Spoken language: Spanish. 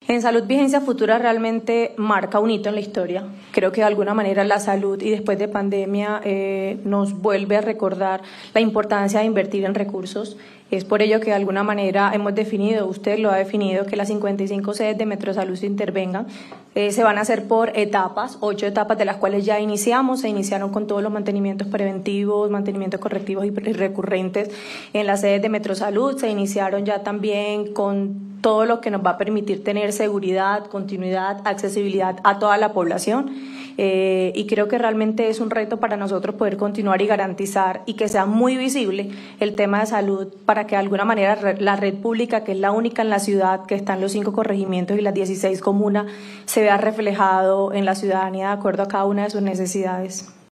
En Salud Vigencia Futura realmente marca un hito en la historia. Creo que de alguna manera la salud y después de pandemia nos vuelve a recordar la importancia de invertir en recursos. Es por ello que de alguna manera hemos definido, usted lo ha definido, que las 55 sedes de Metrosalud se intervengan. Se van a hacer por etapas, 8 etapas de las cuales ya iniciamos. Se iniciaron con todos los mantenimientos preventivos, mantenimientos correctivos y recurrentes en las sedes de Metrosalud. Se iniciaron ya también con todo lo que nos va a permitir tener seguridad, continuidad, accesibilidad a toda la población. Y creo que realmente es un reto para nosotros poder continuar y garantizar y que sea muy visible el tema de salud para que de alguna manera la red pública, que es la única en la ciudad, que está en los 5 corregimientos y las 16 comunas, se vea reflejado en la ciudadanía de acuerdo a cada una de sus necesidades.